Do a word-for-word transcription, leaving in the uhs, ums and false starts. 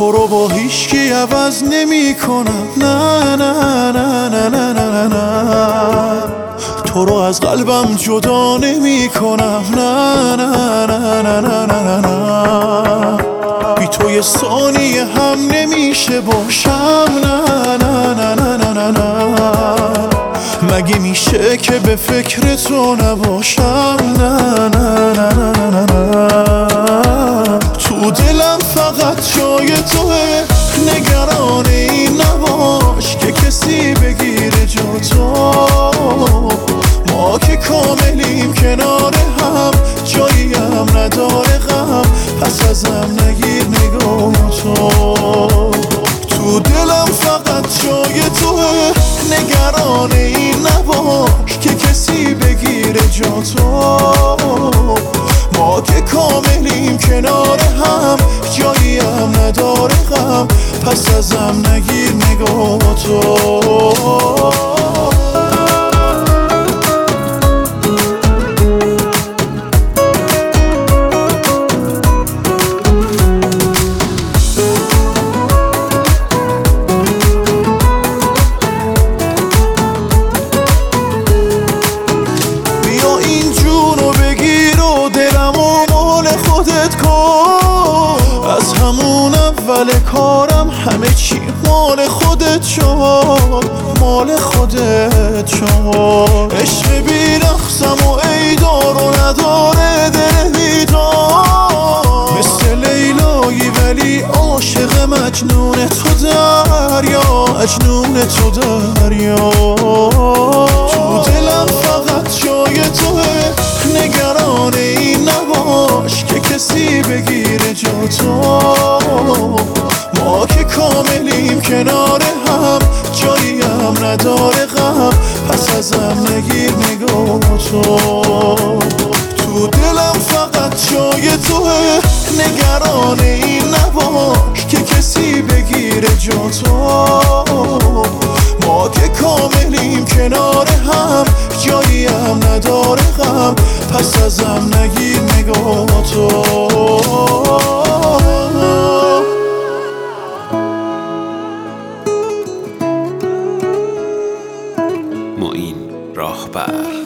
تو رو با هیچکی عوض نمی کنم، نه نه نه نه نه نه نه تو رو از قلبم جدا نمی کنم، نه نه نه نه نه نه نه بی تو یه ثانیه هم نمیشه باشم، نه نه نه نه نه نه نه مگه میشه که به فکر تو نباشم، نه نه نه نه نه نه تو دلم فقط جای توه، نگران این نباش که کسی بگیره جا تو، ما که کاملیم کنار هم، جایی هم نداره غم، پس ازم نگیر نگاه تو. تو دلم فقط جای توه، نگران این نباش که کسی بگیره جا تو، ما که کاملیم کنار هم، جایی هم نداره غم، پس ازم نگیر نگاه تو. از همون اول کارم همه چی مال خودت شد، مال خودت شد. عشق بی رقصم و ای دار و نداره دل بیدار، مثل لیلایی ولی عاشق مجنون تو دریا، مجنون تو دریا. تو دلم فقط جای توه، نگران این نباش که کسی بگیره جا تو، ما که کاملیم کنار هم، جایی هم نداره غم، پس ازم نگیر نگاه تو. تو دلم فقط جای توه، نگران این نباش که کسی بگیره جا تو، ما که کاملیم کنار هم، جایی هم نداره غم، پس ازم نگیر نگاه تو. معین راهبر.